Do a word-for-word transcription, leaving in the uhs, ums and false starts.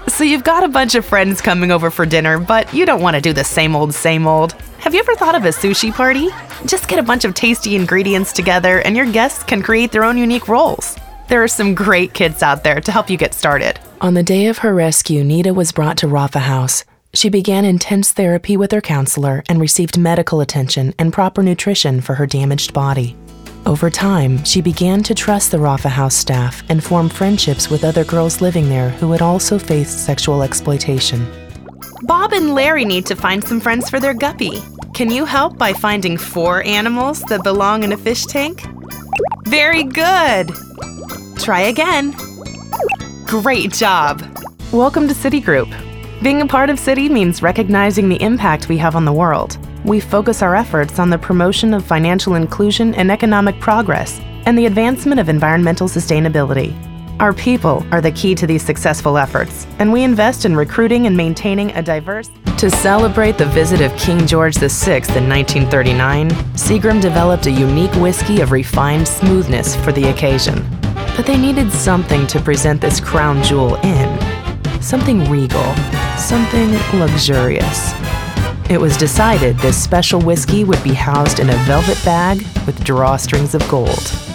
So you've got a bunch of friends coming over for dinner, but you don't want to do the same old, same old. Have you ever thought of a sushi party? Just get a bunch of tasty ingredients together and your guests can create their own unique roles. There are some great kits out there to help you get started. On the day of her rescue, Nita was brought to Rafa House. She began intense therapy with her counselor and received medical attention and proper nutrition for her damaged body. Over time, she began to trust the Rafa House staff and form friendships with other girls living there who had also faced sexual exploitation. Bob and Larry need to find some friends for their guppy. Can you help by finding four animals that belong in a fish tank? Very good! Try again. Great job! Welcome to Citigroup. Being a part of Citi means recognizing the impact we have on the world. We focus our efforts on the promotion of financial inclusion and economic progress, and the advancement of environmental sustainability. Our people are the key to these successful efforts, and we invest in recruiting and maintaining a diverse... To celebrate the visit of King George the Sixth in nineteen thirty-nine, Seagram developed a unique whiskey of refined smoothness for the occasion. But they needed something to present this crown jewel in. Something regal, something luxurious. It was decided this special whiskey would be housed in a velvet bag with drawstrings of gold.